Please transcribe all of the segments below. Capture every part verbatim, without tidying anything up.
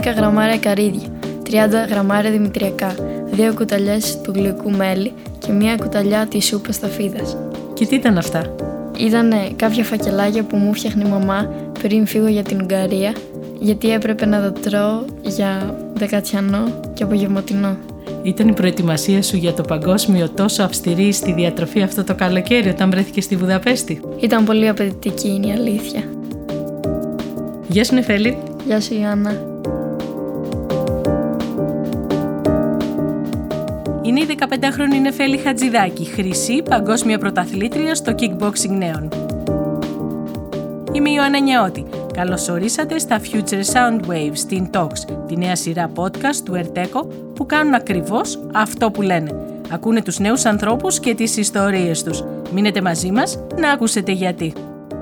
δέκα γραμμάρια καρύδια, τριάντα γραμμάρια δημητριακά, δύο κουταλιές του γλυκού μέλι και μία κουταλιά της σούπας σταφίδας. Και τι ήταν αυτά? Ήτανε κάποια φακελάκια που μου φτιάχνει η μαμά πριν φύγω για την Ουγγαρία, γιατί έπρεπε να τα τρώω για δεκατιανό και απογευματινό. Ήταν η προετοιμασία σου για το παγκόσμιο τόσο αυστηρή στη διατροφή αυτό το καλοκαίρι όταν βρέθηκες στη Βουδαπέστη? Ήταν πολύ απαιτητική, είναι η αλήθεια. Γεια σου Νεφέλη. Γεια σου Ιάννα. Είναι η δεκαπεντάχρονη Νεφέλη Χατζηδάκη, χρυσή παγκόσμια πρωταθλήτρια στο kickboxing νέων. Είμαι η Ιωάννα Νιαώτη. Καλώς ορίσατε στα Future Sound Waves, στην Talks, τη νέα σειρά podcast του Ερτέκο που κάνουν ακριβώς αυτό που λένε. Ακούνε τους νέους ανθρώπους και τις ιστορίες τους. Μείνετε μαζί μας να ακούσετε γιατί.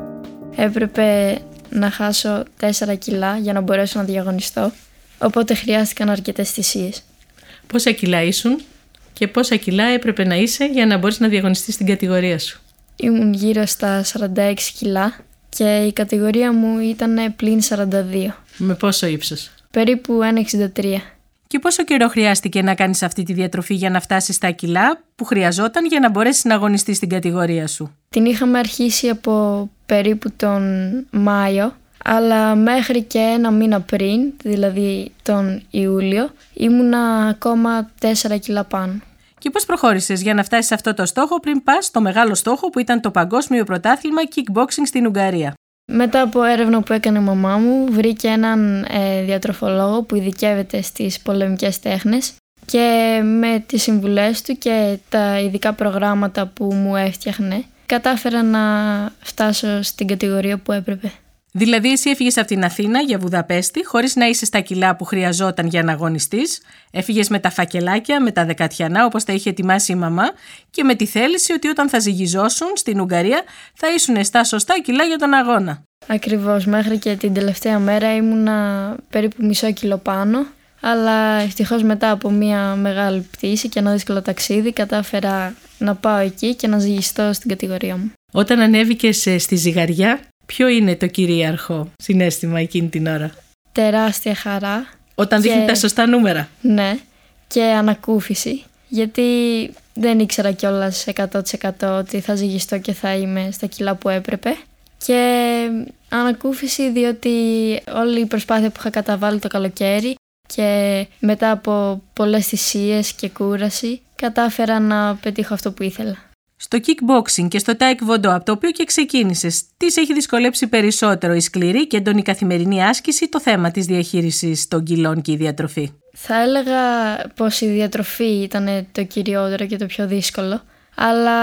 Έπρεπε να χάσω τέσσερα κιλά για να μπορέσω να διαγωνιστώ, οπότε χρειάστηκαν αρκετές θυσίες. Πόσα κιλά ήσουν και πόσα κιλά έπρεπε να είσαι για να μπορείς να διαγωνιστείς στην κατηγορία σου? Ήμουν γύρω στα σαράντα έξι κιλά και η κατηγορία μου ήταν πλην σαράντα δύο. Με πόσο ύψος? Περίπου ένα εξήντα τρία. Και πόσο καιρό χρειάστηκε να κάνεις αυτή τη διατροφή για να φτάσεις στα κιλά που χρειαζόταν για να μπορέσεις να αγωνιστείς στην κατηγορία σου? Την είχαμε αρχίσει από περίπου τον Μάιο, αλλά μέχρι και ένα μήνα πριν, δηλαδή τον Ιούλιο, ήμουνα ακόμα τέσσερα κιλά πάνω. Και πώς προχώρησες για να φτάσεις σε αυτό το στόχο πριν πας στο μεγάλο στόχο που ήταν το παγκόσμιο πρωτάθλημα kickboxing στην Ουγγαρία? Μετά από έρευνα που έκανε η μαμά μου, βρήκε έναν ε, διατροφολόγο που ειδικεύεται στις πολεμικές τέχνες και με τις συμβουλές του και τα ειδικά προγράμματα που μου έφτιαχνε, κατάφερα να φτάσω στην κατηγορία που έπρεπε. Δηλαδή εσύ έφυγες από την Αθήνα για Βουδαπέστη χωρίς να είσαι στα κιλά που χρειαζόταν για να αγωνιστείς, έφυγες με τα φακελάκια, με τα δεκατιανά όπως τα είχε ετοιμάσει η μαμά και με τη θέληση ότι όταν θα ζυγιζώσουν στην Ουγγαρία θα ήσουν στα σωστά κιλά για τον αγώνα. Ακριβώς, μέχρι και την τελευταία μέρα ήμουνα περίπου μισό κιλό πάνω, αλλά ευτυχώς μετά από μια μεγάλη πτήση και ένα δύσκολο ταξίδι κατάφερα να πάω εκεί και να ζυγιστώ στην κατηγορία μου. Όταν ανέβηκες στη ζυγαριά, ποιο είναι το κυρίαρχο συναίσθημα εκείνη την ώρα? Τεράστια χαρά. Όταν και... δείχνει τα σωστά νούμερα. Ναι, και ανακούφιση, γιατί δεν ήξερα κιόλας εκατό τοις εκατό ότι θα ζυγιστώ και θα είμαι στα κιλά που έπρεπε. Και ανακούφιση διότι όλη η προσπάθεια που είχα καταβάλει το καλοκαίρι και μετά από πολλές θυσίες και κούραση κατάφερα να πετύχω αυτό που ήθελα. Στο kickboxing και στο taekwondo, από το οποίο και ξεκίνησες, τι σε έχει δυσκολέψει περισσότερο, η σκληρή και έντονη καθημερινή άσκηση ή το θέμα της διαχείρισης των κιλών και η διατροφή? Θα έλεγα πως η διατροφή ήταν το κυριότερο και το πιο δύσκολο, αλλά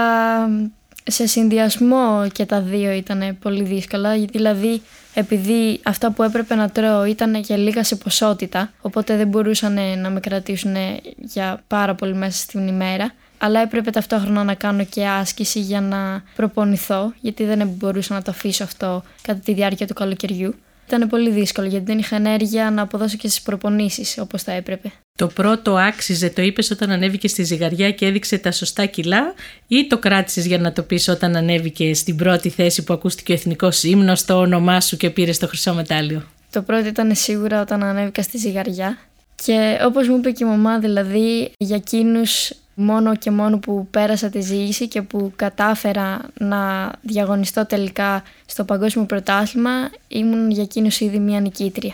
σε συνδυασμό και τα δύο ήταν πολύ δύσκολα, δηλαδή επειδή αυτά που έπρεπε να τρώω ήταν και λίγα σε ποσότητα, οπότε δεν μπορούσαν να με κρατήσουν για πάρα πολύ μέσα στην ημέρα, αλλά έπρεπε ταυτόχρονα να κάνω και άσκηση για να προπονηθώ, γιατί δεν μπορούσα να το αφήσω αυτό κατά τη διάρκεια του καλοκαιριού. Ήταν πολύ δύσκολο γιατί δεν είχα ενέργεια να αποδώσω και στις προπονήσεις όπως θα έπρεπε. Το πρώτο άξιζε, το είπες όταν ανέβηκες στη ζυγαριά και έδειξε τα σωστά κιλά, ή το κράτησες για να το πεις όταν ανέβηκε στην πρώτη θέση που ακούστηκε ο εθνικός ύμνος, το όνομά σου και πήρες το χρυσό μετάλλιο? Το πρώτο ήταν σίγουρα όταν ανέβηκα στη ζυγαριά και όπως μου είπε και η μαμά, δηλαδή για εκείνους μόνο και μόνο που πέρασα τη ζύγηση και που κατάφερα να διαγωνιστώ τελικά στο παγκόσμιο πρωτάθλημα, ήμουν για εκείνους ήδη μια νικήτρια.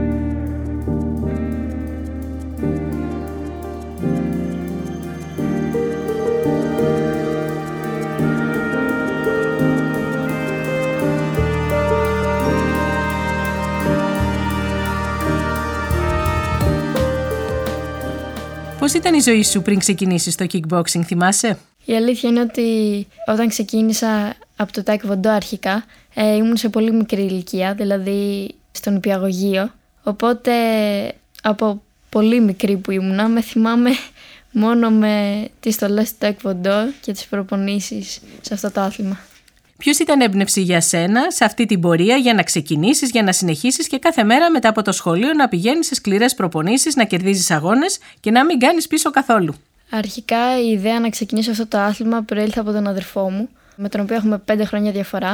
Πώς ήταν η ζωή σου πριν ξεκινήσεις το kickboxing, θυμάσαι? Η αλήθεια είναι ότι όταν ξεκίνησα από το taekwondo αρχικά, ε, ήμουν σε πολύ μικρή ηλικία, δηλαδή στον νηπιαγωγείο. Οπότε από πολύ μικρή που ήμουνα, με θυμάμαι μόνο με τις στολές του taekwondo και τις προπονήσεις σε αυτό το άθλημα. Ποιος ήταν έμπνευση για σένα σε αυτή την πορεία για να ξεκινήσεις, για να συνεχίσεις και κάθε μέρα μετά από το σχολείο να πηγαίνεις σε σκληρές προπονήσεις, να κερδίζεις αγώνες και να μην κάνεις πίσω καθόλου? Αρχικά η ιδέα να ξεκινήσω αυτό το άθλημα προήλθε από τον αδερφό μου, με τον οποίο έχουμε πέντε χρόνια διαφορά,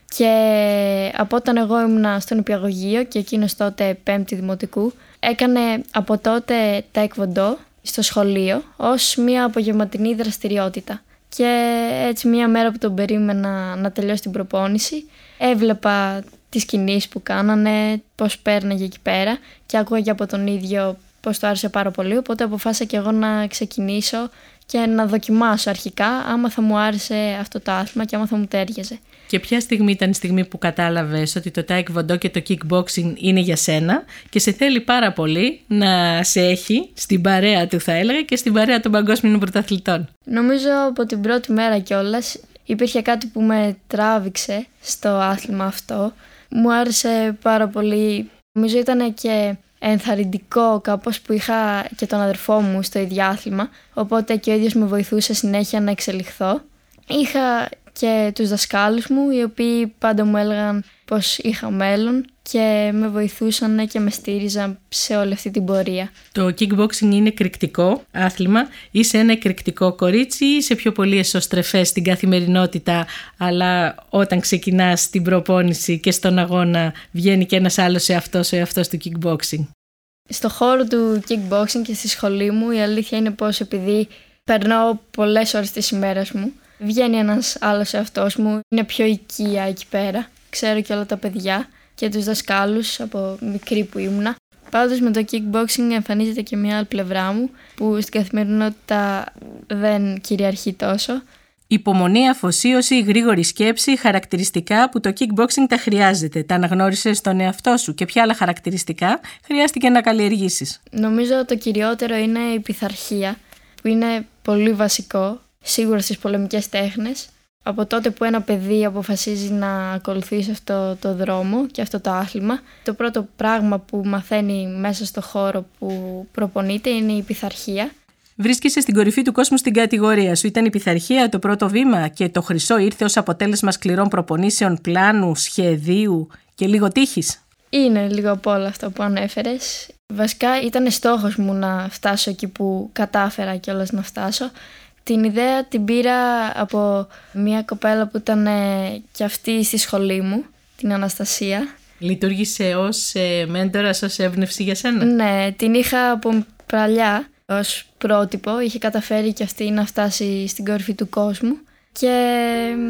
Και από όταν εγώ ήμουν στο νηπιαγωγείο και εκείνος τότε πέμπτη δημοτικού, έκανε από τότε τάικβοντό στο σχολείο ως μια απογευματινή δραστηριότητα. Και έτσι μια μέρα που τον περίμενα να τελειώσει την προπόνηση, έβλεπα τις κινήσεις που κάνανε, πώς πέρναγε εκεί πέρα και άκουγα και από τον ίδιο πώς το άρεσε πάρα πολύ, οπότε αποφάσισα και εγώ να ξεκινήσω και να δοκιμάσω αρχικά άμα θα μου άρεσε αυτό το άθλημα και άμα θα μου τέριαζε. Και ποια στιγμή ήταν η στιγμή που κατάλαβες ότι το taekwondo και το kickboxing είναι για σένα και σε θέλει πάρα πολύ να σε έχει στην παρέα του, θα έλεγα, και στην παρέα των παγκόσμιων πρωταθλητών? Νομίζω από την πρώτη μέρα κιόλας υπήρχε κάτι που με τράβηξε στο άθλημα αυτό. Μου άρεσε πάρα πολύ. Νομίζω ήταν και ενθαρρυντικό κάπως που είχα και τον αδερφό μου στο ίδιο άθλημα, οπότε και ο ίδιος με βοηθούσε συνέχεια να εξελιχθώ. Είχα και τους δασκάλους μου, οι οποίοι πάντα μου έλεγαν πως είχα μέλλον και με βοηθούσαν και με στήριζαν σε όλη αυτή την πορεία. Το kickboxing είναι εκρηκτικό άθλημα. Είσαι ένα εκρηκτικό κορίτσι ή είσαι πιο πολύ εσωστρεφές στην καθημερινότητα, αλλά όταν ξεκινάς την προπόνηση και στον αγώνα βγαίνει και ένας άλλος εαυτός, ο εαυτός του kickboxing? Στο χώρο του kickboxing και στη σχολή μου η αλήθεια είναι πως επειδή περνάω πολλές ώρες της ημέρας μου, βγαίνει ένας άλλος εαυτός μου, είναι πιο οικία εκεί πέρα. Ξέρω και όλα τα παιδιά και τους δασκάλους από μικρή που ήμουνα. Πάντως με το kickboxing εμφανίζεται και μια άλλη πλευρά μου που στην καθημερινότητα δεν κυριαρχεί τόσο. Υπομονή, αφοσίωση, γρήγορη σκέψη, χαρακτηριστικά που το kickboxing τα χρειάζεται. Τα αναγνώρισες στον εαυτό σου και ποια άλλα χαρακτηριστικά χρειάστηκε να καλλιεργήσεις? Νομίζω το κυριότερο είναι η πειθαρχία, που είναι πολύ βασικό σίγουρα στις πολεμικές τέχνες. Από τότε που ένα παιδί αποφασίζει να ακολουθήσει αυτό το δρόμο και αυτό το άθλημα, το πρώτο πράγμα που μαθαίνει μέσα στο χώρο που προπονείται είναι η πειθαρχία. Βρίσκεσαι στην κορυφή του κόσμου στην κατηγορία σου. Ήταν η πειθαρχία το πρώτο βήμα και το χρυσό ήρθε ως αποτέλεσμα σκληρών προπονήσεων, πλάνου, σχεδίου και λίγο τύχης? Είναι λίγο από όλα αυτά που ανέφερες. Βασικά ήταν στόχος μου να φτάσω εκεί που κατάφερα κιόλας να φτάσω. Την ιδέα την πήρα από μια κοπέλα που ήταν κι αυτή στη σχολή μου, την Αναστασία. Λειτουργήσε ως ε, μέντορας, ως έμπνευση για σένα? Ναι, την είχα από παλιά ως πρότυπο. Είχε καταφέρει κι αυτή να φτάσει στην κορυφή του κόσμου και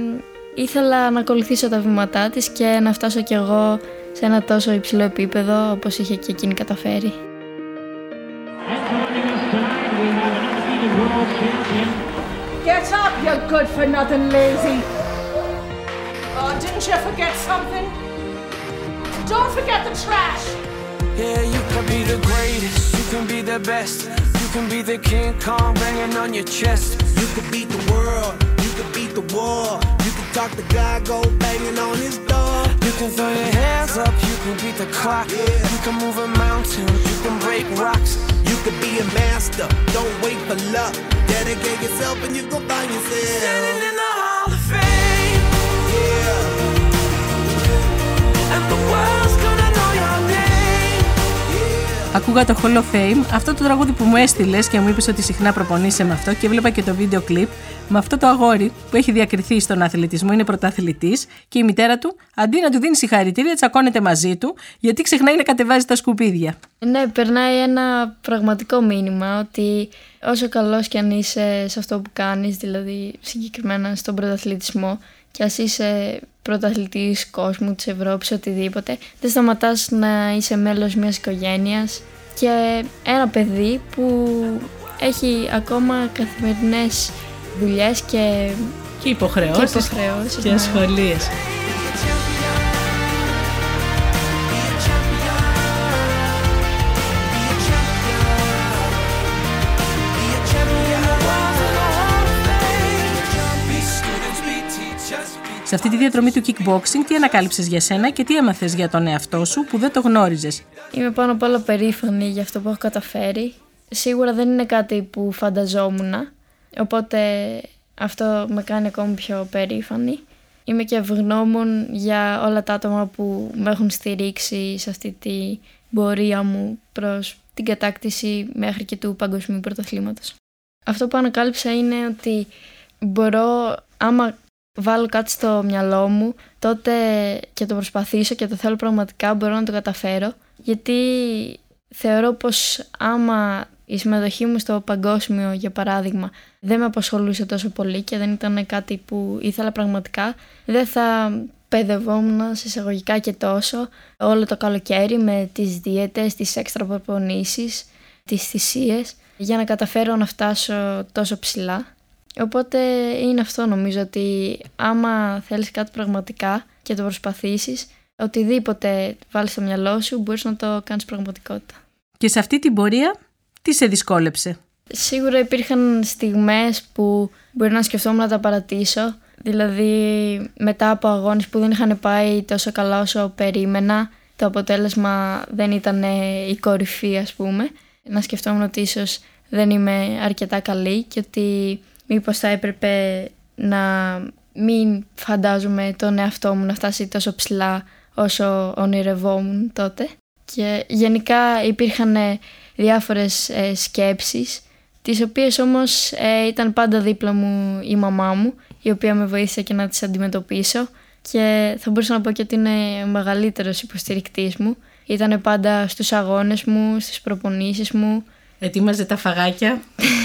ήθελα να ακολουθήσω τα βήματά της και να φτάσω κι εγώ σε ένα τόσο υψηλό επίπεδο όπως είχε και εκείνη καταφέρει. Get up, you good-for-nothing lazy! Oh, didn't you forget something? Don't forget the trash! Yeah, you can be the greatest, you can be the best. You can be the King Kong banging on your chest. You can beat the world, you can beat the war. You can talk the guy, go banging on his door. You can throw your hands up, you can beat the clock. Yeah. You can move a mountain, you can break rocks. You can be a master, don't wait for luck. Dedicate yourself and you gon' find yourself Standing in the Hall of Fame. Yeah. And the world's gonna know your name. Yeah. Ακούγα το Hall of Fame, αυτό το τραγούδι που μου έστειλες και μου είπες ότι συχνά προπονείσαι με αυτό, και έβλεπα και το βίντεο κλιπ με αυτό το αγόρι που έχει διακριθεί στον αθλητισμό, είναι πρωταθλητής και η μητέρα του αντί να του δίνει συγχαρητήρια τσακώνεται μαζί του γιατί ξεχνάει να κατεβάζει τα σκουπίδια. Ναι, περνάει ένα πραγματικό μήνυμα ότι όσο καλός κι αν είσαι σε αυτό που κάνεις, δηλαδή συγκεκριμένα στον πρωταθλητισμό, και ας είσαι πρωταθλητής κόσμου, της Ευρώπης, οτιδήποτε, δεν σταματάς να είσαι μέλος μιας οικογένειας και ένα παιδί που έχει ακόμα καθημερινές δουλειές και, Και υποχρεώσεις και, υποχρεώσεις, και ναι. ασχολίες. Σε αυτή τη διαδρομή του kickboxing, τι ανακάλυψες για σένα και τι έμαθες για τον εαυτό σου που δεν το γνώριζες? Είμαι πάνω απ' όλα περήφανη για αυτό που έχω καταφέρει. Σίγουρα δεν είναι κάτι που φανταζόμουν, οπότε αυτό με κάνει ακόμη πιο περήφανη. Είμαι και ευγνώμων για όλα τα άτομα που με έχουν στηρίξει σε αυτή τη πορεία μου προς την κατάκτηση μέχρι και του παγκοσμίου πρωταθλήματος. Αυτό που ανακάλυψα είναι ότι μπορώ, άμα βάλω κάτι στο μυαλό μου, τότε και το προσπαθήσω και το θέλω πραγματικά, μπορώ να το καταφέρω. Γιατί θεωρώ πως άμα η συμμετοχή μου στο παγκόσμιο, για παράδειγμα, δεν με απασχολούσε τόσο πολύ και δεν ήταν κάτι που ήθελα πραγματικά, δεν θα παιδευόμουν σε εισαγωγικά και τόσο όλο το καλοκαίρι με τις δίαιτες, τις έξτρα προπονήσεις, τις θυσίες, για να καταφέρω να φτάσω τόσο ψηλά. Οπότε είναι αυτό, νομίζω, ότι άμα θέλεις κάτι πραγματικά και το προσπαθήσεις, οτιδήποτε βάλεις στο μυαλό σου μπορείς να το κάνεις πραγματικότητα. Και σε αυτή την πορεία τι σε δυσκόλεψε? Σίγουρα υπήρχαν στιγμές που μπορεί να σκεφτόμουν να τα παρατήσω. Δηλαδή μετά από αγώνες που δεν είχαν πάει τόσο καλά όσο περίμενα, το αποτέλεσμα δεν ήταν η κορυφή, ας πούμε. Να σκεφτόμουν ότι ίσως δεν είμαι αρκετά καλή και ότι μήπως θα έπρεπε να μην φαντάζομαι τον εαυτό μου να φτάσει τόσο ψηλά όσο ονειρευόμουν τότε. Και γενικά υπήρχαν διάφορες ε, σκέψεις, τις οποίες όμως ε, ήταν πάντα δίπλα μου η μαμά μου, η οποία με βοήθησε και να τις αντιμετωπίσω, και θα μπορούσα να πω και ότι είναι ο μεγαλύτερος υποστηρικτής μου. Ήταν πάντα στους αγώνες μου, στις προπονήσεις μου. Ετοίμαζε τα φαγάκια.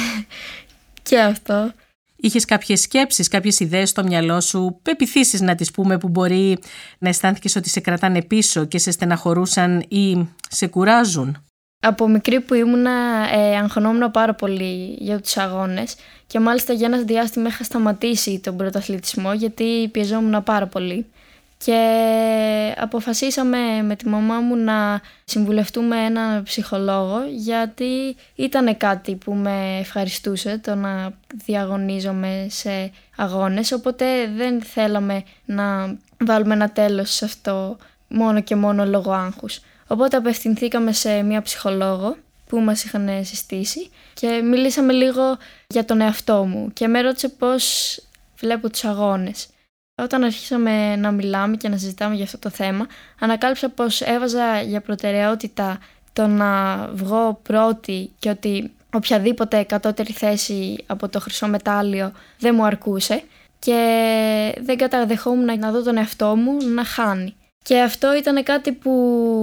Και αυτό. Είχες κάποιες σκέψεις, κάποιες ιδέες στο μυαλό σου, πεποιθήσεις να τις πούμε, που μπορεί να αισθάνθηκες ότι σε κρατάνε πίσω και σε στεναχωρούσαν ή σε κουράζουν? Από μικρή που ήμουνα ε, αγχωνόμουν πάρα πολύ για τους αγώνες και μάλιστα για ένα διάστημα είχα σταματήσει τον πρωταθλητισμό γιατί πιεζόμουν πάρα πολύ. Και αποφασίσαμε με τη μαμά μου να συμβουλευτούμε έναν ψυχολόγο, γιατί ήταν κάτι που με ευχαριστούσε το να διαγωνίζομαι σε αγώνες, οπότε δεν θέλαμε να βάλουμε ένα τέλος σε αυτό μόνο και μόνο λόγω άγχους. Οπότε απευθυνθήκαμε σε μια ψυχολόγο που μας είχαν συστήσει και μιλήσαμε λίγο για τον εαυτό μου και με ρώτησε πώς βλέπω τους αγώνες. Όταν αρχίσαμε να μιλάμε και να συζητάμε για αυτό το θέμα, ανακάλυψα πως έβαζα για προτεραιότητα το να βγω πρώτη και ότι οποιαδήποτε κατώτερη θέση από το χρυσό μετάλλιο δεν μου αρκούσε και δεν καταδεχόμουν να δω τον εαυτό μου να χάνει. Και αυτό ήταν κάτι που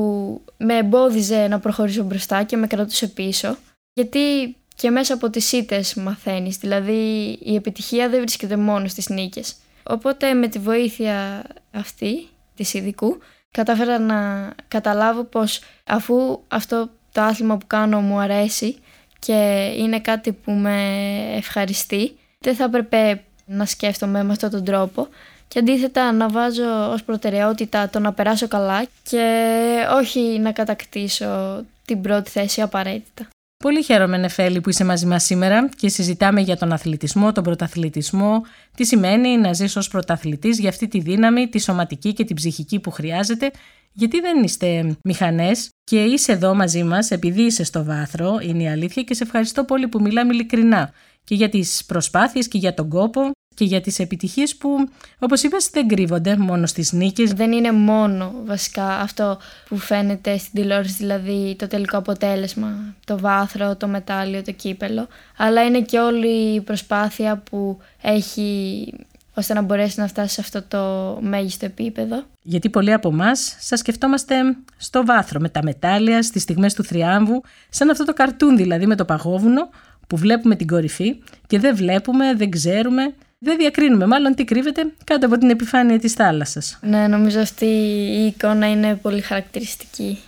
με εμπόδιζε να προχωρήσω μπροστά και με κρατούσε πίσω, γιατί και μέσα από τις ήττες μαθαίνεις, δηλαδή η επιτυχία δεν βρίσκεται μόνο στις νίκες. Οπότε με τη βοήθεια αυτή της ειδικού κατάφερα να καταλάβω πως αφού αυτό το άθλημα που κάνω μου αρέσει και είναι κάτι που με ευχαριστεί, δεν θα έπρεπε να σκέφτομαι με αυτόν τον τρόπο και αντίθετα να βάζω ως προτεραιότητα το να περάσω καλά και όχι να κατακτήσω την πρώτη θέση απαραίτητα. Πολύ χαίρομαι, Νεφέλη, που είσαι μαζί μας σήμερα και συζητάμε για τον αθλητισμό, τον πρωταθλητισμό, τι σημαίνει να ζεις ως πρωταθλητής, για αυτή τη δύναμη, τη σωματική και την ψυχική που χρειάζεται, γιατί δεν είστε μηχανές και είσαι εδώ μαζί μας επειδή είσαι στο βάθρο, είναι η αλήθεια, και σε ευχαριστώ πολύ που μιλάμε ειλικρινά και για τις προσπάθειες και για τον κόπο και για τις επιτυχίες που, όπως είπες, δεν κρύβονται μόνο στις νίκες. Δεν είναι μόνο βασικά αυτό που φαίνεται στην τηλεόραση, δηλαδή το τελικό αποτέλεσμα, το βάθρο, το μετάλλιο, το κύπελο, αλλά είναι και όλη η προσπάθεια που έχει ώστε να μπορέσει να φτάσει σε αυτό το μέγιστο επίπεδο. Γιατί πολλοί από εμάς σας σκεφτόμαστε στο βάθρο, με τα μετάλλια, στις στιγμές του θριάμβου, σαν αυτό το καρτούν δηλαδή με το παγόβουνο που βλέπουμε την κορυφή και δεν βλέπουμε, δεν ξέρουμε, δεν διακρίνουμε μάλλον τι κρύβεται κάτω από την επιφάνεια της θάλασσας. Ναι, νομίζω αυτή η εικόνα είναι πολύ χαρακτηριστική.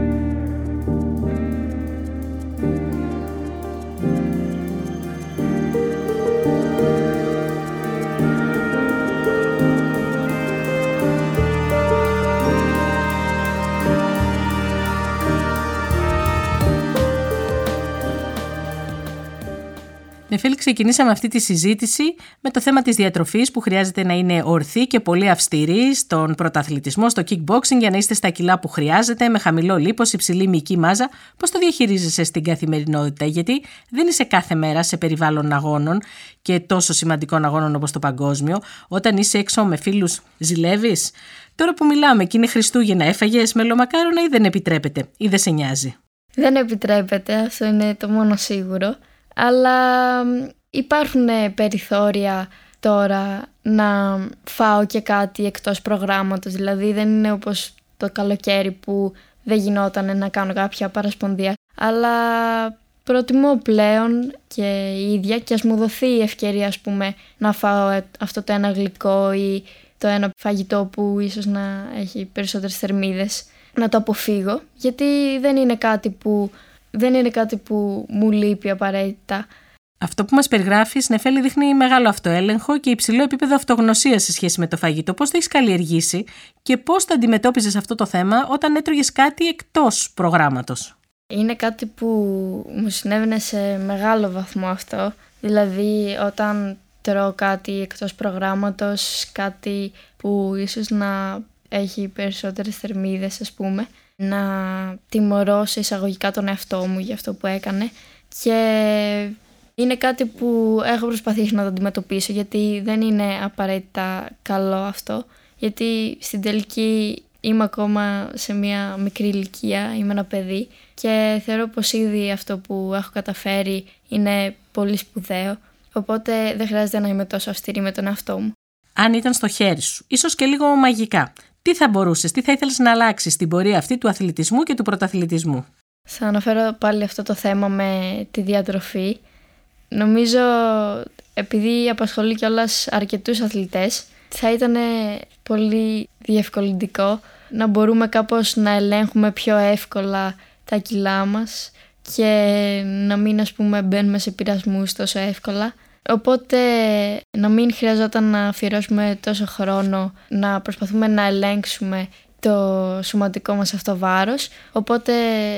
Νεφέλη, ξεκινήσαμε αυτή τη συζήτηση με το θέμα της διατροφής που χρειάζεται να είναι ορθή και πολύ αυστηρή στον πρωταθλητισμό, στο kickboxing, για να είστε στα κιλά που χρειάζεται, με χαμηλό λίπος, υψηλή μυϊκή μάζα. Πώς το διαχειρίζεσαι στην καθημερινότητα, γιατί δεν είσαι κάθε μέρα σε περιβάλλον αγώνων και τόσο σημαντικών αγώνων όπως το παγκόσμιο. Όταν είσαι έξω με φίλους, ζηλεύεις? Τώρα που μιλάμε και είναι Χριστούγεννα, έφαγες μελομακάρονα ή δεν επιτρέπεται ή δεν σε νοιάζει? Δεν επιτρέπεται, αυτό είναι το μόνο σίγουρο. Αλλά υπάρχουν περιθώρια τώρα να φάω και κάτι εκτός προγράμματος. Δηλαδή δεν είναι όπως το καλοκαίρι που δεν γινόταν να κάνω κάποια παρασπονδία. Αλλά προτιμώ πλέον και η ίδια και ας μου δοθεί η ευκαιρία, ας πούμε, να φάω αυτό το ένα γλυκό ή το ένα φαγητό που ίσως να έχει περισσότερες θερμίδες, να το αποφύγω, γιατί δεν είναι κάτι που, δεν είναι κάτι που μου λείπει απαραίτητα. Αυτό που μας περιγράφεις, Νεφέλη, δείχνει μεγάλο αυτοέλεγχο και υψηλό επίπεδο αυτογνωσίας σε σχέση με το φαγητό. Πώς το έχεις καλλιεργήσει και πώς το αντιμετώπιζες αυτό το θέμα όταν έτρωγες κάτι εκτός προγράμματος? Είναι κάτι που μου συνέβαινε σε μεγάλο βαθμό αυτό. Δηλαδή όταν τρώω κάτι εκτός προγράμματος, κάτι που ίσως να έχει περισσότερες θερμίδες, ας πούμε, να τιμωρώ σε εισαγωγικά τον εαυτό μου για αυτό που έκανε. Και είναι κάτι που έχω προσπαθήσει να το αντιμετωπίσω, γιατί δεν είναι απαραίτητα καλό αυτό. Γιατί στην τελική είμαι ακόμα σε μια μικρή ηλικία, είμαι ένα παιδί και θεωρώ πως ήδη αυτό που έχω καταφέρει είναι πολύ σπουδαίο. Οπότε δεν χρειάζεται να είμαι τόσο αυστηρή με τον εαυτό μου. Αν ήταν στο χέρι σου, ίσως και λίγο μαγικά, τι θα μπορούσες, τι θα ήθελες να αλλάξεις στην πορεία αυτή του αθλητισμού και του πρωταθλητισμού? Θα αναφέρω πάλι αυτό το θέμα με τη διατροφή. Νομίζω, επειδή απασχολεί κιόλας αρκετούς αθλητές, θα ήταν πολύ διευκολυντικό να μπορούμε κάπως να ελέγχουμε πιο εύκολα τα κιλά μας και να μην, ας πούμε, μπαίνουμε σε πειρασμούς τόσο εύκολα. Οπότε να μην χρειαζόταν να αφιερώσουμε τόσο χρόνο να προσπαθούμε να ελέγξουμε το σωματικό μας αυτό βάρος. Οπότε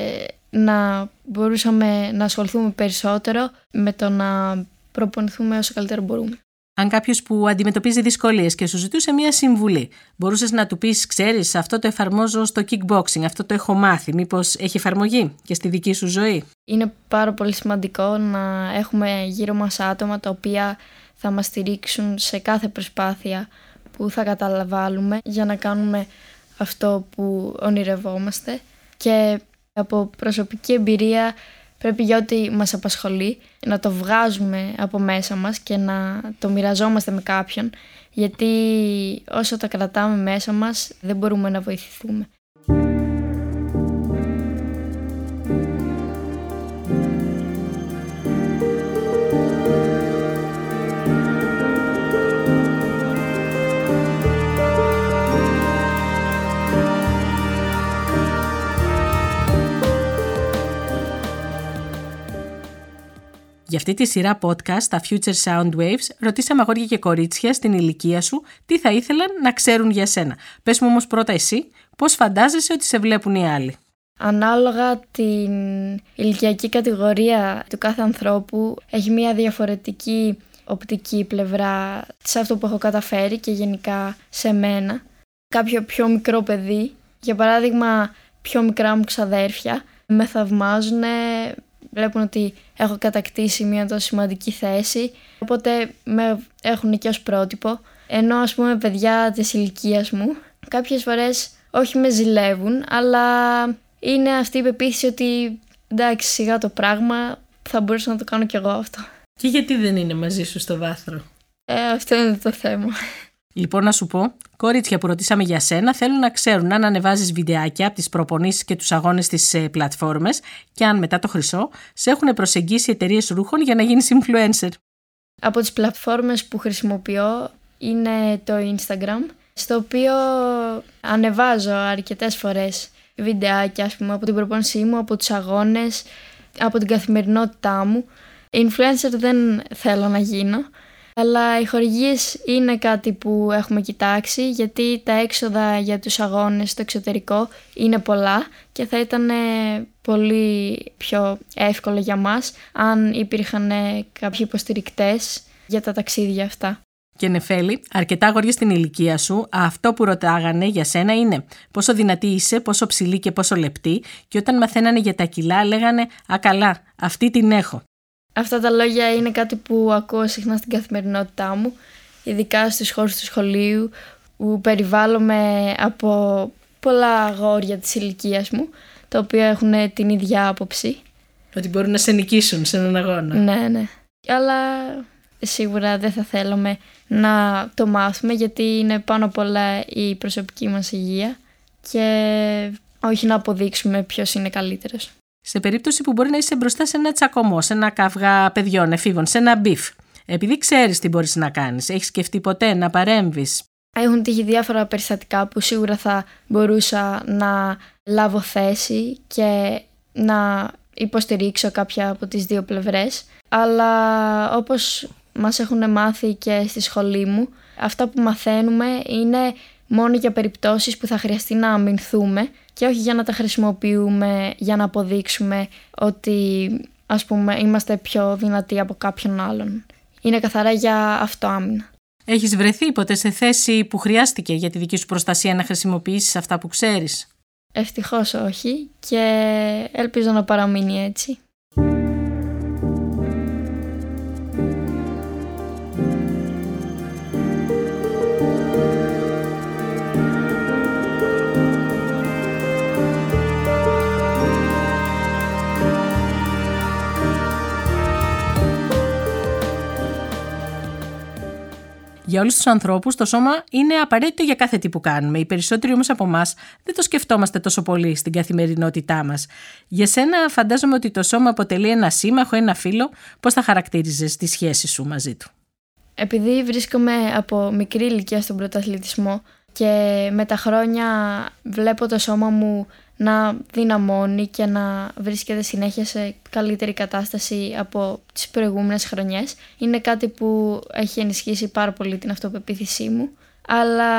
να μπορούσαμε να ασχοληθούμε περισσότερο με το να προπονηθούμε όσο καλύτερο μπορούμε. Αν κάποιος που αντιμετωπίζει δυσκολίες και σου ζητούσε μία συμβουλή, μπορούσες να του πεις, ξέρεις, αυτό το εφαρμόζω στο kickboxing, αυτό το έχω μάθει, μήπως έχει εφαρμογή και στη δική σου ζωή? Είναι πάρα πολύ σημαντικό να έχουμε γύρω μας άτομα τα οποία θα μας στηρίξουν σε κάθε προσπάθεια που θα καταλαβάλουμε για να κάνουμε αυτό που ονειρευόμαστε. Και από προσωπική εμπειρία πρέπει για ό,τι μας απασχολεί να το βγάζουμε από μέσα μας και να το μοιραζόμαστε με κάποιον, γιατί όσο τα κρατάμε μέσα μας δεν μπορούμε να βοηθηθούμε. Για αυτή τη σειρά podcast, τα Future Sound Waves, ρωτήσαμε αγόρια και κορίτσια στην ηλικία σου τι θα ήθελαν να ξέρουν για σένα. Πες μου όμως πρώτα εσύ, πώς φαντάζεσαι ότι σε βλέπουν οι άλλοι? Ανάλογα την ηλικιακή κατηγορία του κάθε ανθρώπου έχει μια διαφορετική οπτική πλευρά σε αυτό που έχω καταφέρει και γενικά σε μένα. Κάποιο πιο μικρό παιδί, για παράδειγμα πιο μικρά μου ξαδέρφια, με θαυμάζουν, βλέπουν ότι έχω κατακτήσει μια τόσο σημαντική θέση, οπότε με έχουν και ως πρότυπο. Ενώ ας πούμε παιδιά της ηλικίας μου κάποιες φορές όχι με ζηλεύουν, αλλά είναι αυτή η πεποίθηση ότι εντάξει, σιγά το πράγμα, θα μπορούσα να το κάνω κι εγώ αυτό. Και γιατί δεν είναι μαζί σου στο βάθρο? Ε, αυτό είναι το θέμα. Λοιπόν, να σου πω, κορίτσια που ρωτήσαμε για σένα θέλουν να ξέρουν αν ανεβάζεις βιντεάκια από τις προπονήσεις και τους αγώνες στις ε, πλατφόρμες και αν μετά το χρυσό σε έχουν προσεγγίσει εταιρείες ρούχων για να γίνεις influencer. Από τις πλατφόρμες που χρησιμοποιώ είναι το Instagram, στο οποίο ανεβάζω αρκετές φορές βιντεάκια, ας πούμε, από την προπόνησή μου, από τους αγώνες, από την καθημερινότητά μου. Influencer δεν θέλω να γίνω, αλλά οι χορηγίες είναι κάτι που έχουμε κοιτάξει, γιατί τα έξοδα για τους αγώνες στο εξωτερικό είναι πολλά και θα ήταν πολύ πιο εύκολο για μας αν υπήρχαν κάποιοι υποστηρικτές για τα ταξίδια αυτά. Και Νεφέλη, αρκετά αγόρια στην ηλικία σου, αυτό που ρωτάγανε για σένα είναι πόσο δυνατή είσαι, πόσο ψηλή και πόσο λεπτή, και όταν μαθαίνανε για τα κιλά λέγανε «Α, καλά, αυτή την έχω». Αυτά τα λόγια είναι κάτι που ακούω συχνά στην καθημερινότητά μου, ειδικά στους χώρους του σχολείου, που περιβάλλομαι από πολλά αγόρια της ηλικίας μου, τα οποία έχουν την ίδια άποψη. Ότι μπορούν να σε νικήσουν σε έναν αγώνα. Ναι, ναι. Αλλά σίγουρα δεν θα θέλαμε να το μάθουμε, γιατί είναι πάνω απ' όλα η προσωπική μας υγεία και όχι να αποδείξουμε ποιος είναι καλύτερος. Σε περίπτωση που μπορεί να είσαι μπροστά σε ένα τσακωμό, σε ένα καυγά παιδιών, εφήβων, σε ένα μπιφ, επειδή ξέρεις τι μπορείς να κάνεις, έχεις σκεφτεί ποτέ να παρέμβεις? Έχουν τύχει διάφορα περιστατικά που σίγουρα θα μπορούσα να λάβω θέση και να υποστηρίξω κάποια από τις δύο πλευρές. Αλλά όπως μας έχουν μάθει και στη σχολή μου, αυτά που μαθαίνουμε είναι μόνο για περιπτώσεις που θα χρειαστεί να αμυνθούμε και όχι για να τα χρησιμοποιούμε για να αποδείξουμε ότι, ας πούμε, είμαστε πιο δυνατοί από κάποιον άλλον. Είναι καθαρά για αυτοάμυνα. Έχεις βρεθεί ποτέ σε θέση που χρειάστηκε για τη δική σου προστασία να χρησιμοποιήσεις αυτά που ξέρεις? Ευτυχώς όχι και ελπίζω να παραμείνει έτσι. Για όλους τους ανθρώπους το σώμα είναι απαραίτητο για κάθε τι που κάνουμε. Οι περισσότεροι όμως από εμάς δεν το σκεφτόμαστε τόσο πολύ στην καθημερινότητά μας. Για σένα φαντάζομαι ότι το σώμα αποτελεί ένα σύμμαχο, ένα φίλο. Πώς θα χαρακτήριζες τη σχέση σου μαζί του? Επειδή βρίσκομαι από μικρή ηλικία στον πρωταθλητισμό και με τα χρόνια βλέπω το σώμα μου να δυναμώνει και να βρίσκεται συνέχεια σε καλύτερη κατάσταση από τις προηγούμενες χρονιές, είναι κάτι που έχει ενισχύσει πάρα πολύ την αυτοπεποίθησή μου. Αλλά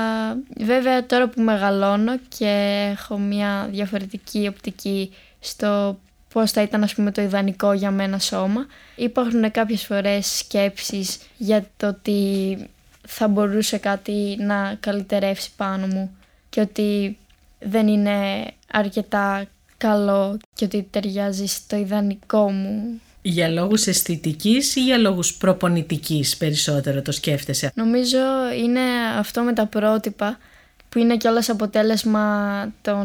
βέβαια τώρα που μεγαλώνω και έχω μια διαφορετική οπτική στο πώς θα ήταν, ας πούμε, το ιδανικό για μένα σώμα, υπάρχουν κάποιες φορές σκέψεις για το ότι θα μπορούσε κάτι να καλυτερεύσει πάνω μου και ότι δεν είναι αρκετά καλό και ότι ταιριάζει στο ιδανικό μου. Για λόγους αισθητικής ή για λόγους προπονητικής περισσότερο το σκέφτεσαι? Νομίζω είναι αυτό με τα πρότυπα που είναι κιόλας αποτέλεσμα των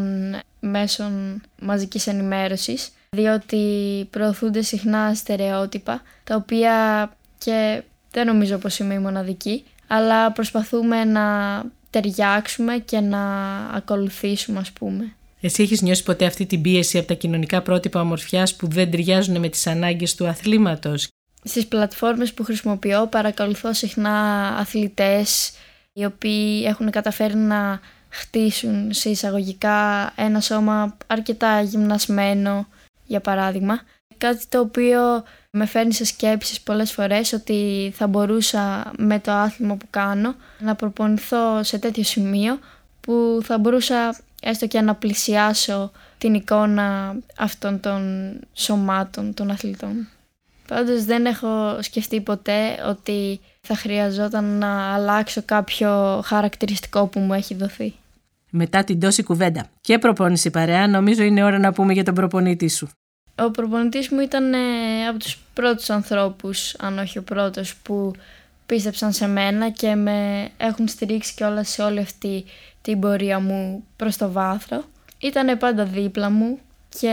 μέσων μαζικής ενημέρωσης, διότι προωθούνται συχνά στερεότυπα, τα οποία και δεν νομίζω πως είμαι η μοναδική, αλλά προσπαθούμε να ταιριάξουμε και να ακολουθήσουμε, ας πούμε. Εσύ έχεις νιώσει ποτέ αυτή την πίεση από τα κοινωνικά πρότυπα ομορφιάς που δεν ταιριάζουν με τις ανάγκες του αθλήματος? Στις πλατφόρμες που χρησιμοποιώ παρακολουθώ συχνά αθλητές οι οποίοι έχουν καταφέρει να χτίσουν σε εισαγωγικά ένα σώμα αρκετά γυμνασμένο, για παράδειγμα. Κάτι το οποίο με φέρνει σε σκέψεις πολλές φορές ότι θα μπορούσα με το άθλημα που κάνω να προπονηθώ σε τέτοιο σημείο που θα μπορούσα έστω και να πλησιάσω την εικόνα αυτών των σωμάτων των αθλητών. Πάντως δεν έχω σκεφτεί ποτέ ότι θα χρειαζόταν να αλλάξω κάποιο χαρακτηριστικό που μου έχει δοθεί. Μετά την τόση κουβέντα και προπόνηση παρέα, νομίζω είναι ώρα να πούμε για τον προπονητή σου. Ο προπονητής μου ήταν ε, από τους πρώτους ανθρώπους, αν όχι ο πρώτος, που πίστεψαν σε μένα και με έχουν στηρίξει κιόλας σε όλη αυτή την πορεία μου προς το βάθρο. Ήτανε πάντα δίπλα μου και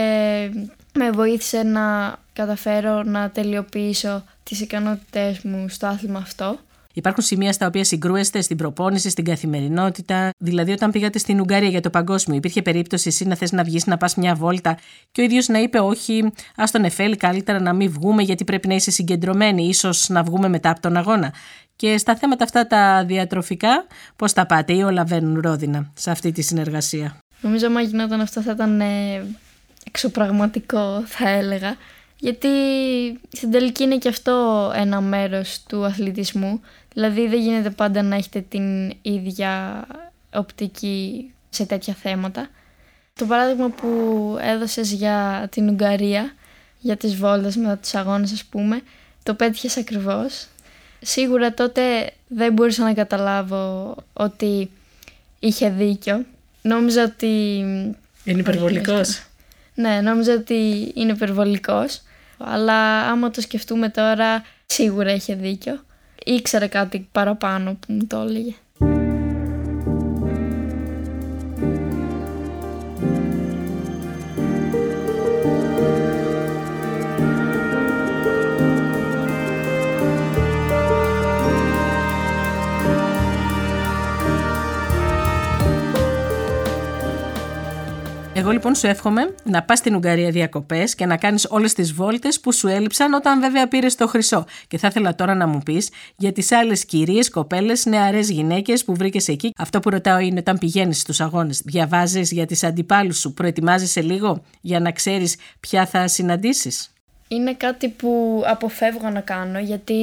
με βοήθησε να καταφέρω να τελειοποιήσω τις ικανότητές μου στο άθλημα αυτό. Υπάρχουν σημεία στα οποία συγκρούεστε στην προπόνηση, στην καθημερινότητα? Δηλαδή, όταν πήγατε στην Ουγγαρία για το παγκόσμιο, υπήρχε περίπτωση εσύ να θες να βγεις να πας μια βόλτα και ο ίδιος να είπε όχι, ας τον Εφέλη, καλύτερα να μην βγούμε γιατί πρέπει να είσαι συγκεντρωμένη, ίσως να βγούμε μετά από τον αγώνα? Και στα θέματα αυτά τα διατροφικά, πώς τα πάτε ή όλα βαίνουν ρόδινα σε αυτή τη συνεργασία? Νομίζω άμα γινόταν αυτό θα ήταν ε, εξωπραγματικό, θα έλεγα. Γιατί στην τελική είναι και αυτό ένα μέρος του αθλητισμού. Δηλαδή δεν γίνεται πάντα να έχετε την ίδια οπτική σε τέτοια θέματα. Το παράδειγμα που έδωσες για την Ουγγαρία, για τις βόλτες μετά τους αγώνες, ας πούμε, το πέτυχες ακριβώς. Σίγουρα τότε δεν μπορούσα να καταλάβω ότι είχε δίκιο. Νόμιζα ότι... Είναι υπερβολικός. Ναι, νόμιζα ότι είναι υπερβολικός. Αλλά άμα το σκεφτούμε τώρα, σίγουρα είχε δίκιο. Ήξερα κάτι παραπάνω που μου το έλεγε. Εγώ λοιπόν σου εύχομαι να πας στην Ουγγαρία διακοπές και να κάνεις όλες τις βόλτες που σου έλειψαν όταν βέβαια πήρες το χρυσό. Και θα ήθελα τώρα να μου πεις για τις άλλες κυρίες, κοπέλες, νεαρές γυναίκες που βρήκες εκεί. Αυτό που ρωτάω είναι όταν πηγαίνεις στους αγώνες, διαβάζεις για τις αντιπάλους σου, προετοιμάζεσαι λίγο για να ξέρεις ποια θα συναντήσεις? Είναι κάτι που αποφεύγω να κάνω γιατί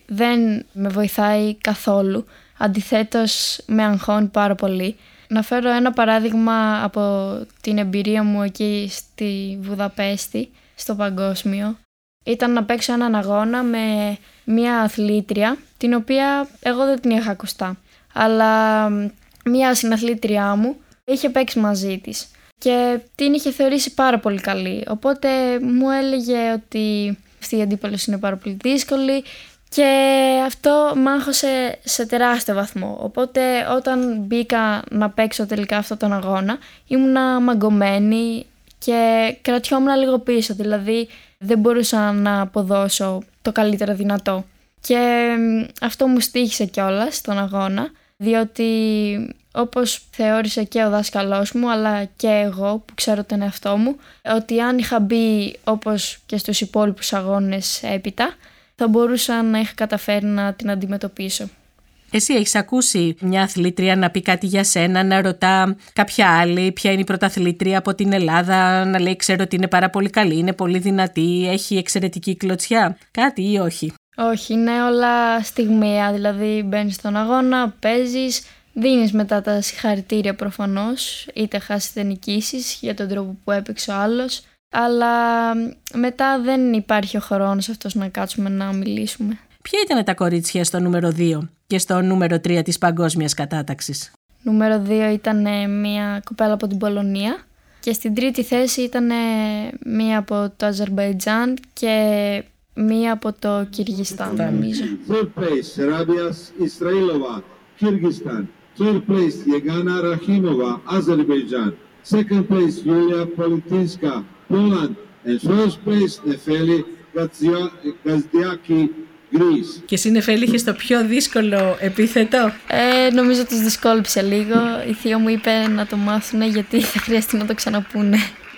δεν με βοηθάει καθόλου. Αντιθέτως με αγχώνει πάρα πολύ. Να φέρω ένα παράδειγμα από την εμπειρία μου εκεί στη Βουδαπέστη, στο παγκόσμιο. Ήταν να παίξω έναν αγώνα με μια αθλήτρια, την οποία εγώ δεν την είχα ακουστά. Αλλά μια συναθλήτριά μου είχε παίξει μαζί της και την είχε θεωρήσει πάρα πολύ καλή. Οπότε μου έλεγε ότι αυτή η αντίπαλος είναι πάρα πολύ δύσκολη και αυτό μ' άγχωσε σε τεράστιο βαθμό. Οπότε όταν μπήκα να παίξω τελικά αυτόν τον αγώνα ήμουνα μαγκωμένη και κρατιόμουν λίγο πίσω, δηλαδή δεν μπορούσα να αποδώσω το καλύτερο δυνατό. Και αυτό μου στοίχησε κιόλας στον αγώνα, διότι όπως θεώρησε και ο δάσκαλός μου αλλά και εγώ που ξέρω τον εαυτό μου, ότι αν είχα μπει όπως και στους υπόλοιπους αγώνες έπειτα, θα μπορούσα να είχα καταφέρει να την αντιμετωπίσω. Εσύ έχεις ακούσει μια αθλήτρια να πει κάτι για σένα, να ρωτά κάποια άλλη ποια είναι η πρωταθλήτρια από την Ελλάδα, να λέει ξέρω ότι είναι πάρα πολύ καλή, είναι πολύ δυνατή, έχει εξαιρετική κλωτσιά, κάτι ή όχι? Όχι, είναι όλα στιγμιαία, δηλαδή μπαίνεις στον αγώνα, παίζεις, δίνεις μετά τα συγχαρητήρια προφανώς, είτε χάσεις είτε νικήσεις για τον τρόπο που έπαιξε ο άλλος, αλλά μετά δεν υπάρχει ο χρόνος αυτός να κάτσουμε να μιλήσουμε. Ποια ήταν τα κορίτσια στο νούμερο δύο και στο νούμερο τρία της παγκόσμιας κατάταξης? Νούμερο δύο ήταν μια κοπέλα από την Πολωνία και στην τρίτη θέση ήταν μια από το Αζερμπαϊτζάν και μία από το Κυργιστάν, νομίζω. Third place, Rabias Israilova, Kyrgyzstan. Third place, Yegana Rahimova, Azerbaijan. Second place, Yulia Politinska, Poland. And first place, Nefeli Gazdiaki, Greece. Και εσύ, Νεφέλη, είχες το πιο δύσκολο επίθετο? Ε, νομίζω τους δυσκόλυψε λίγο. Η θεία μου είπε να το μάθουν γιατί θα χρειαστεί να το ξαναπούνε.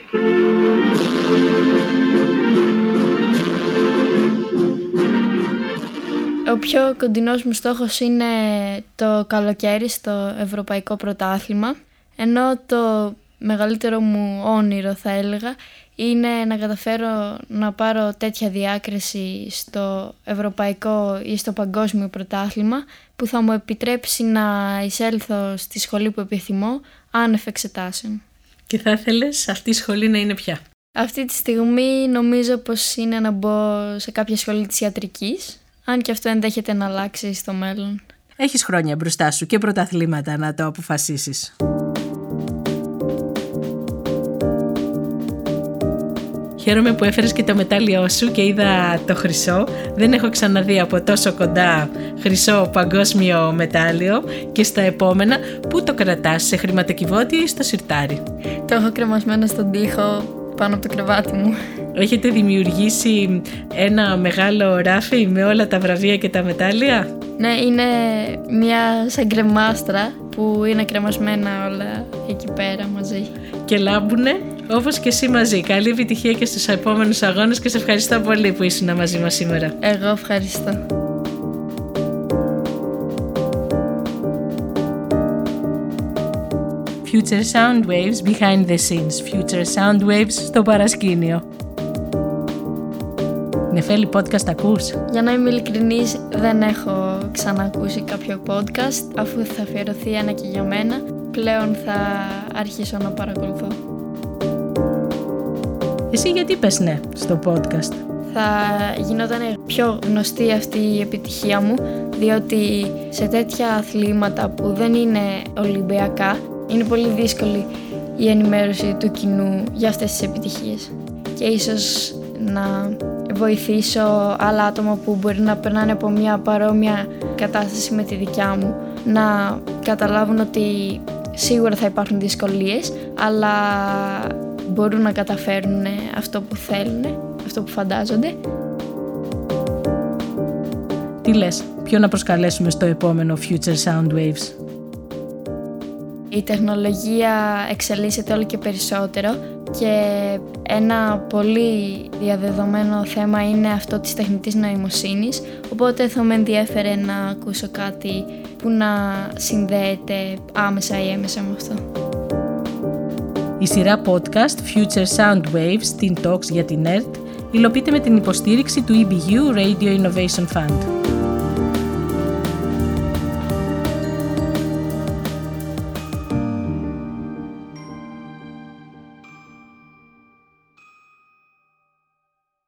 Ο πιο κοντινός μου στόχος είναι το καλοκαίρι στο Ευρωπαϊκό Πρωτάθλημα, ενώ το μεγαλύτερο μου όνειρο θα έλεγα είναι να καταφέρω να πάρω τέτοια διάκριση στο Ευρωπαϊκό ή στο Παγκόσμιο Πρωτάθλημα που θα μου επιτρέψει να εισέλθω στη σχολή που επιθυμώ άνευ εξετάσεων. Και θα ήθελες αυτή η σχολή να είναι ποια? Αυτή τη στιγμή νομίζω πως είναι να μπω σε κάποια σχολή της ιατρικής, αν και αυτό ενδέχεται να αλλάξει στο μέλλον. Έχεις χρόνια μπροστά σου και πρωταθλήματα να το αποφασίσεις. Χαίρομαι που έφερες και το μετάλλιό σου και είδα το χρυσό. Δεν έχω ξαναδεί από τόσο κοντά χρυσό παγκόσμιο μετάλλιο. Και στα επόμενα, πού το κρατάς, σε χρηματοκιβώτη ή στο σιρτάρι? Το έχω κρεμασμένο στον τοίχο πάνω από το κρεβάτι μου. Έχετε δημιουργήσει ένα μεγάλο ράφι με όλα τα βραβεία και τα μετάλλια? Ναι, είναι μια σαν κρεμάστρα που είναι κρεμασμένα όλα εκεί πέρα μαζί. Και λάμπουνε όπως και εσύ μαζί. Καλή επιτυχία και στους επόμενους αγώνες και σε ευχαριστώ πολύ που ήσουν μαζί μας σήμερα. Εγώ ευχαριστώ. Future Sound Waves behind the scenes. Future Sound Waves στο παρασκήνιο. Νεφέλη, podcast ακούς? Για να είμαι ειλικρινής, δεν έχω ξανακούσει κάποιο podcast. Αφού θα αφιερωθεί ένα και για μένα, πλέον θα αρχίσω να παρακολουθώ. Εσύ γιατί πες ναι στο podcast? Θα γινόταν πιο γνωστή αυτή η επιτυχία μου, διότι σε τέτοια αθλήματα που δεν είναι ολυμπιακά, είναι πολύ δύσκολη η ενημέρωση του κοινού για αυτές τις επιτυχίες. Και ίσως να βοηθήσω άλλα άτομα που μπορεί να περνάνε από μια παρόμοια κατάσταση με τη δικιά μου, να καταλάβουν ότι σίγουρα θα υπάρχουν δυσκολίες, αλλά μπορούν να καταφέρουν αυτό που θέλουν, αυτό που φαντάζονται. Τι λες, ποιο να προσκαλέσουμε στο επόμενο Future Sound Waves? Η τεχνολογία εξελίσσεται όλο και περισσότερο και ένα πολύ διαδεδομένο θέμα είναι αυτό της τεχνητής νοημοσύνης, οπότε θα με ενδιέφερε να ακούσω κάτι που να συνδέεται άμεσα ή έμεσα με αυτό. Η σειρά podcast Future Sound Waves, Teen Talks για την ΕΡΤ, υλοποιείται με την υποστήριξη του ι μπι γιου Radio Innovation Fund.